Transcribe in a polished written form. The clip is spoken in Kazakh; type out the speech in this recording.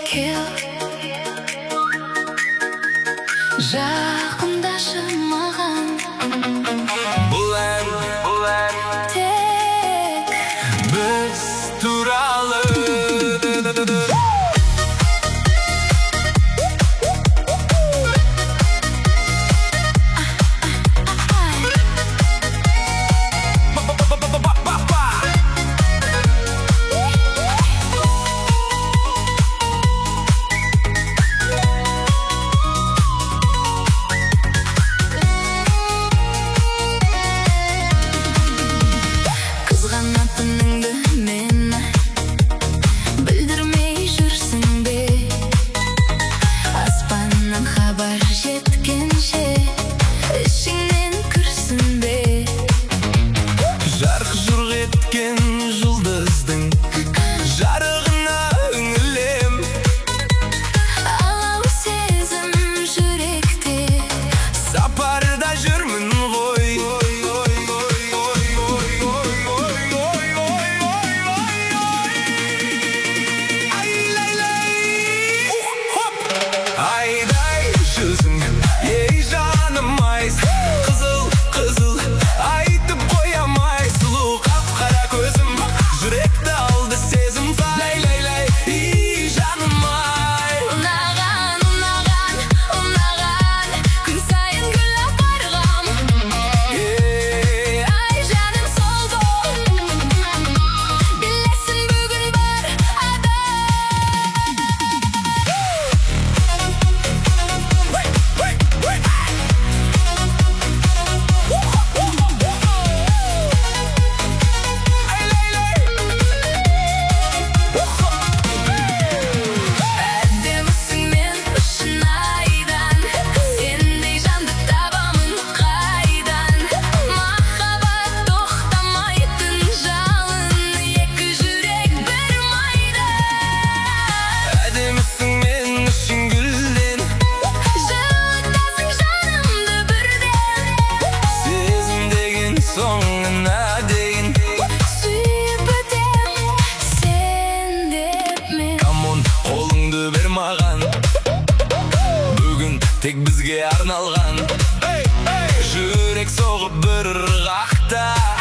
кел, жақындашы маған. Бұл ән Тек біз туралы. Қызғанатыныңды мен білдірмей жүрсің бе? Аспаннан хабар жеткенше ішіңнен күрсінбе. Жарқ жұрқ еткен жұлдыздың жарығына үңілем. Алау сезім жүректе, Сапарда жүрмін ғой. Айдай жүзің, ей жаным ай, қызыл айтып қоямай. Сұлу қап-қара көзім, жүректі алды сезім. Лай, ей жаным ай. Ұнаған, күн сайын гүл апарғам. Ай жаным сол бол, білесің бүгін бар әдемісің мен үшін айдан, сендей жанды табамын қайдан. Махаббат тоқтамайтын жалын, екі жүрек бір майда. Әдемісің мен үшін гүлден, Жылытасың жанымды бірден, сезім деген соңына дейін. сүйіп өтем сен деп мен. Камон, қолыңды бер маған, бүгін тек бізге арналған. Жүрек соғып бір ырғақта.